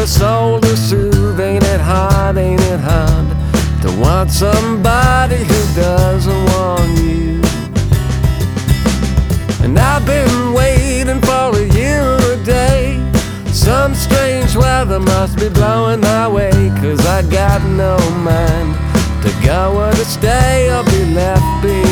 a soul to soothe. Ain't it hard, ain't it hard to want somebody who doesn't want you? And I've been waiting for a year or a day. Some strange weather must be blowing my way, 'cause I got no mind to go or to stay or be left behind.